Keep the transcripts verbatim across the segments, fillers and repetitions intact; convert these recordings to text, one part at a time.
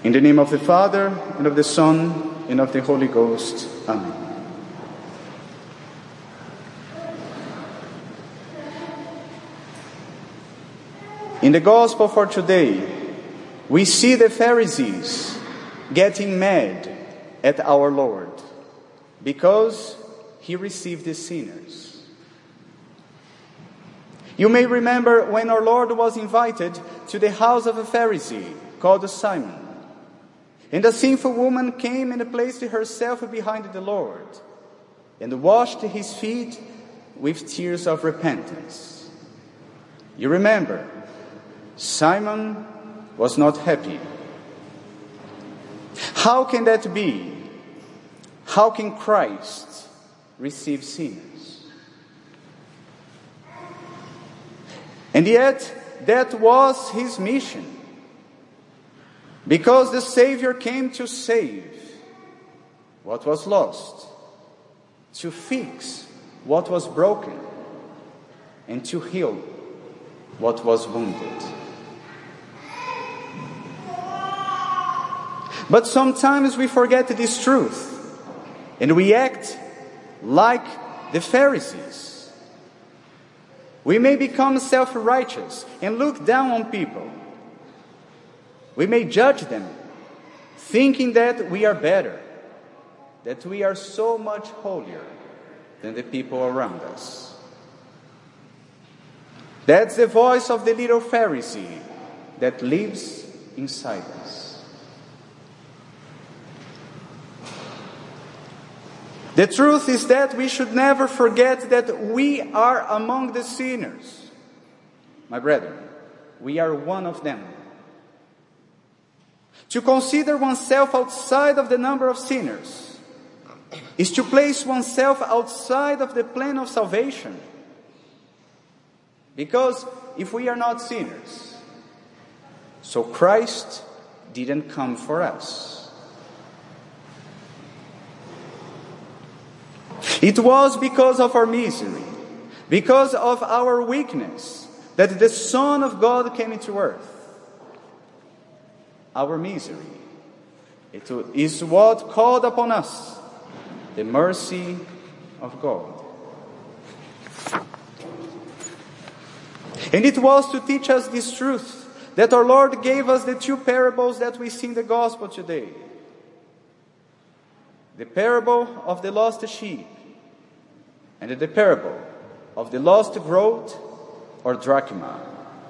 In the name of the Father, and of the Son, and of the Holy Ghost. Amen. In the Gospel for today, we see the Pharisees getting mad at our Lord because he received the sinners. You may remember when our Lord was invited to the house of a Pharisee called Simon. And a sinful woman came and placed herself behind the Lord and washed his feet with tears of repentance. You remember, Simon was not happy. How can that be? How can Christ receive sinners? And yet, that was his mission. Because the Savior came to save what was lost, to fix what was broken, and to heal what was wounded. But sometimes we forget this truth, and we act like the Pharisees. We may become self-righteous and look down on people. We may judge them, thinking that we are better, that we are so much holier than the people around us. That's the voice of the little Pharisee that lives inside us. The truth is that we should never forget that we are among the sinners. My brethren, we are one of them. To consider oneself outside of the number of sinners is to place oneself outside of the plan of salvation. Because if we are not sinners, so Christ didn't come for us. It was because of our misery, because of our weakness, that the Son of God came into earth. Our misery, it is what called upon us the mercy of God. And it was to teach us this truth that our Lord gave us the two parables that we see in the Gospel today. The parable of the lost sheep and the parable of the lost groat or drachma.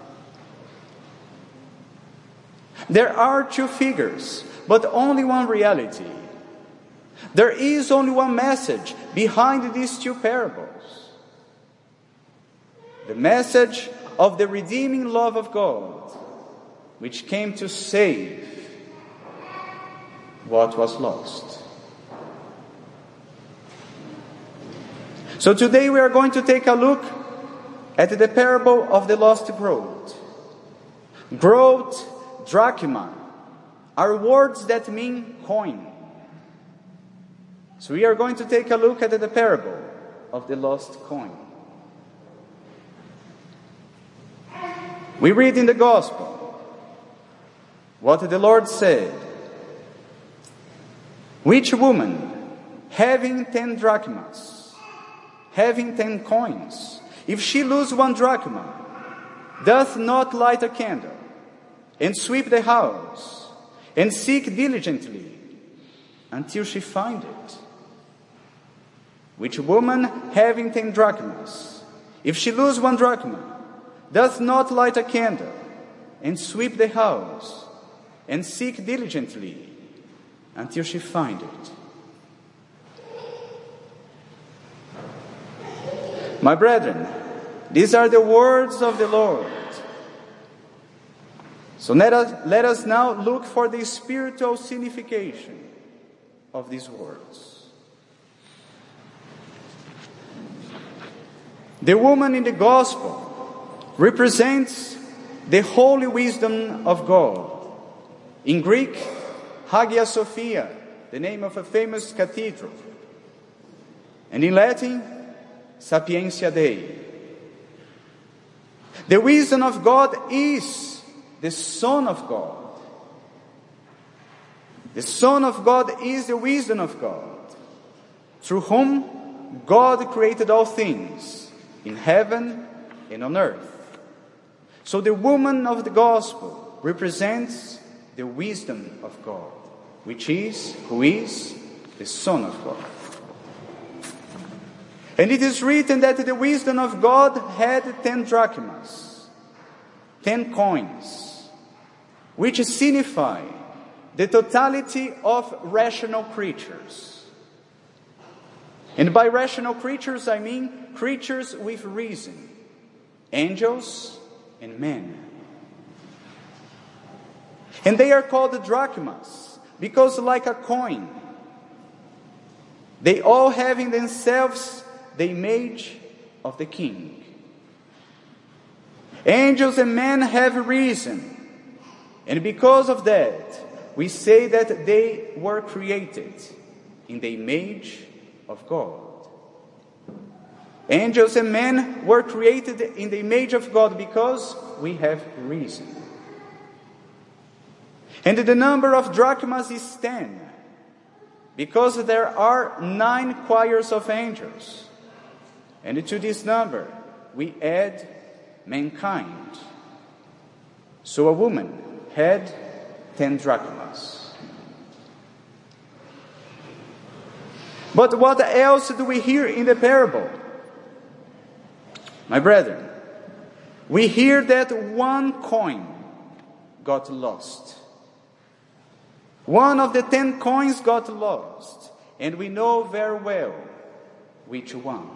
There are two figures, but only one reality. There is only one message behind these two parables. The message of the redeeming love of God, which came to save what was lost. So today we are going to take a look at the parable of the lost groat. Groat, drachma are words that mean coin. So we are going to take a look at the parable of the lost coin. We read in the Gospel what the Lord said. Which woman, having ten drachmas, having ten coins, if she lose one drachma, doth not light a candle, and sweep the house, and seek diligently until she find it? Which woman, having ten drachmas, if she lose one drachma, doth not light a candle, and sweep the house, and seek diligently until she find it? My brethren, these are the words of the Lord. So let us, let us now look for the spiritual signification of these words. The woman in the Gospel represents the holy wisdom of God. In Greek, Hagia Sophia, the name of a famous cathedral. And in Latin, Sapientia Dei. The wisdom of God is the Son of God. The Son of God is the wisdom of God, through whom God created all things, in heaven and on earth. So the woman of the gospel represents the wisdom of God, which is, who is, the Son of God. And it is written that the wisdom of God had ten drachmas, ten coins, which signify the totality of rational creatures. And by rational creatures, I mean creatures with reason, angels and men. And they are called drachmas because, like a coin, they all have in themselves the image of the king. Angels and men have reason, and because of that, we say that they were created in the image of God. Angels and men were created in the image of God because we have reason. And the number of drachmas is ten, because there are nine choirs of angels. And to this number, we add mankind. So a woman had ten drachmas. But what else do we hear in the parable? My brethren, we hear that one coin got lost. One of the ten coins got lost, and we know very well which one.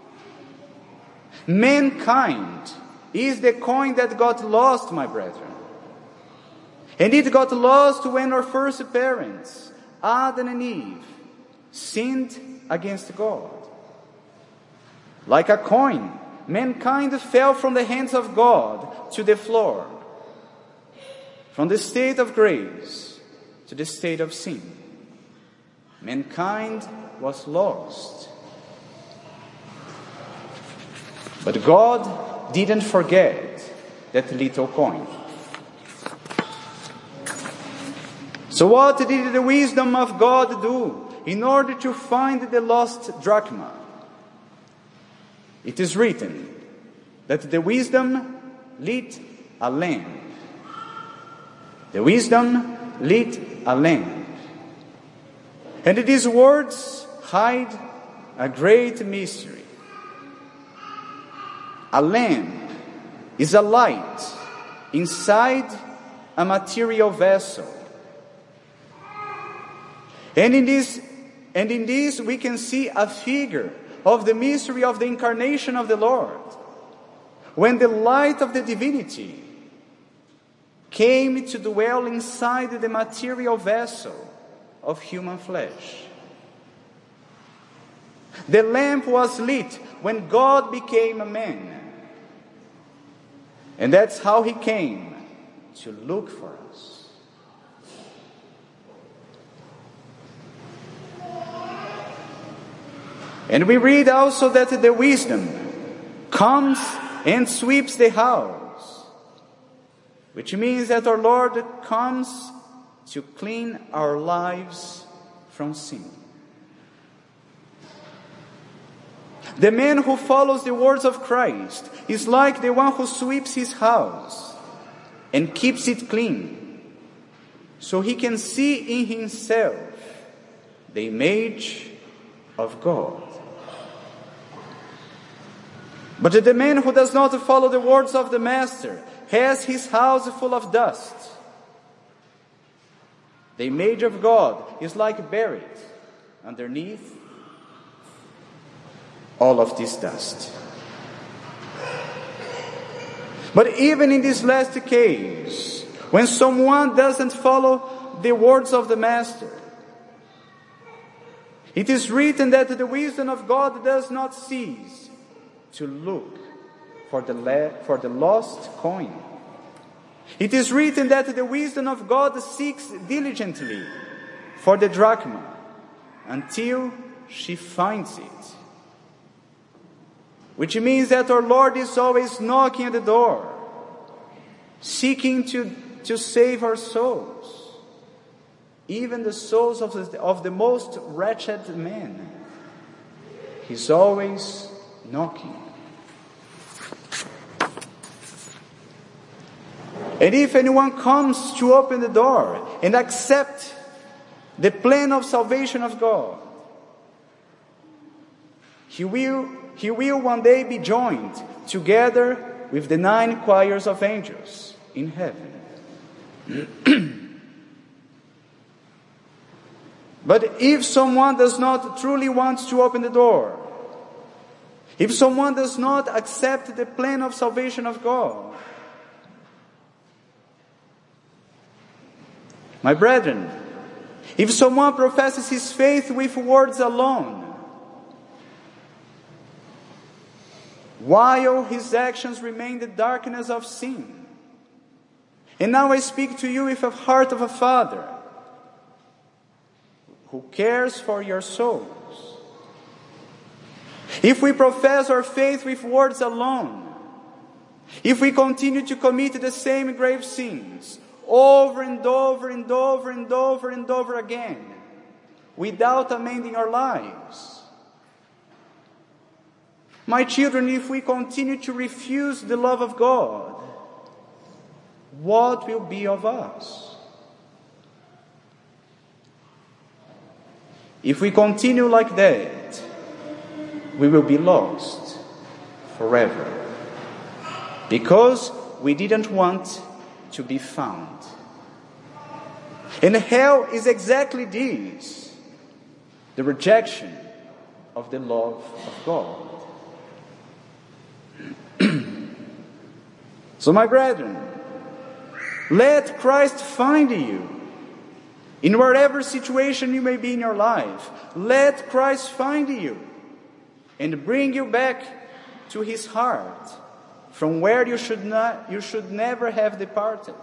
Mankind is the coin that got lost, my brethren. And it got lost when our first parents, Adam and Eve, sinned against God. Like a coin, mankind fell from the hands of God to the floor, from the state of grace to the state of sin. Mankind was lost. But God didn't forget that little coin. So what did the wisdom of God do in order to find the lost drachma? It is written that the wisdom lit a lamp. The wisdom lit a lamp. And these words hide a great mystery. A lamp is a light inside a material vessel. And in this, and in this we can see a figure of the mystery of the incarnation of the Lord, when the light of the divinity came to dwell inside the material vessel of human flesh. The lamp was lit when God became a man. And that's how he came to look for us. And we read also that the wisdom comes and sweeps the house, which means that our Lord comes to clean our lives from sin. The man who follows the words of Christ is like the one who sweeps his house and keeps it clean, so he can see in himself the image of God. But the man who does not follow the words of the Master has his house full of dust. The image of God is like buried underneath all of this dust. But even in this last case, when someone doesn't follow the words of the Master, it is written that the wisdom of God does not cease to look for the, la- for the lost coin. It is written that the wisdom of God seeks diligently for the drachma until she finds it. Which means that our Lord is always knocking at the door, seeking to, to save our souls. even the souls of the, of the most wretched men. He's always knocking. And if anyone comes to open the door and accept the plan of salvation of God, he will, he will one day be joined together with the nine choirs of angels in heaven. But if someone does not truly want to open the door, if someone does not accept the plan of salvation of God, my brethren, if someone professes his faith with words alone, while his actions remain the darkness of sin, and now I speak to you with the heart of a father who cares for your souls. If we profess our faith with words alone, if we continue to commit the same grave sins over and over and over and over and over again, without amending our lives, my children, if we continue to refuse the love of God, what will be of us? If we continue like that, we will be lost forever, because we didn't want to be found. And hell is exactly this, the rejection of the love of God. So my brethren, let Christ find you in whatever situation you may be in your life. Let Christ find you and bring you back to His heart, from where you should not, you should never have departed.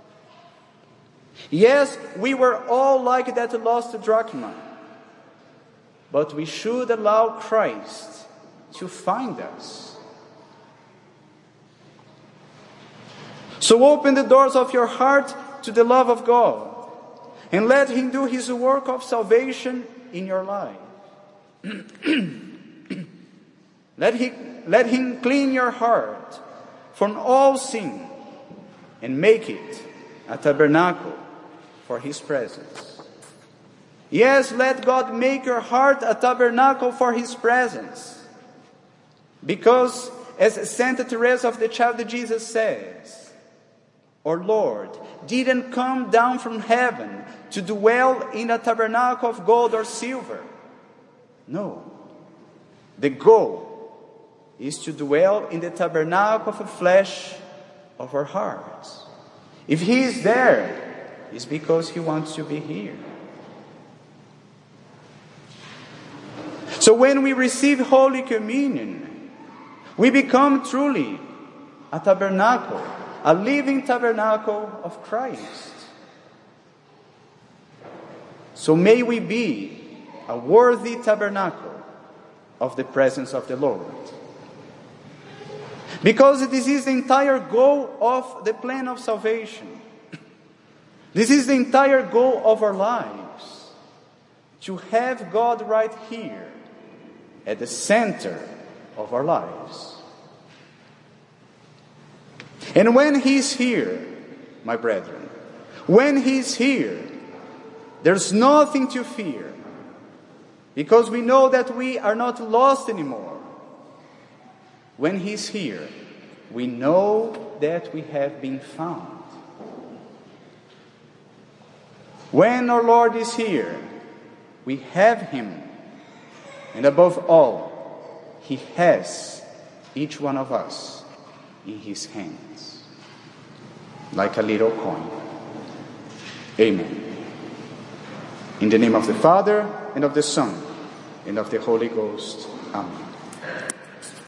Yes, we were all like that lost drachma, but we should allow Christ to find us. So open the doors of your heart to the love of God, and let Him do His work of salvation in your life. let, he, let Him clean your heart from all sin and make it a tabernacle for His presence. Yes, let God make your heart a tabernacle for His presence. Because, as Saint Teresa of the Child of Jesus says, our Lord didn't come down from heaven to dwell in a tabernacle of gold or silver. No. The goal is to dwell in the tabernacle of the flesh of our hearts. If He is there, it's because He wants to be here. So when we receive Holy Communion, we become truly a tabernacle, a living tabernacle of Christ. So may we be a worthy tabernacle of the presence of the Lord. Because this is the entire goal of the plan of salvation. This is the entire goal of our lives. To have God right here at the center of our lives. And when He's here, my brethren, when He's here, there's nothing to fear, because we know that we are not lost anymore. When He's here, we know that we have been found. When our Lord is here, we have Him, and above all, He has each one of us in His hands, like a little coin. Amen. In the name of the Father, and of the Son, and of the Holy Ghost. Amen.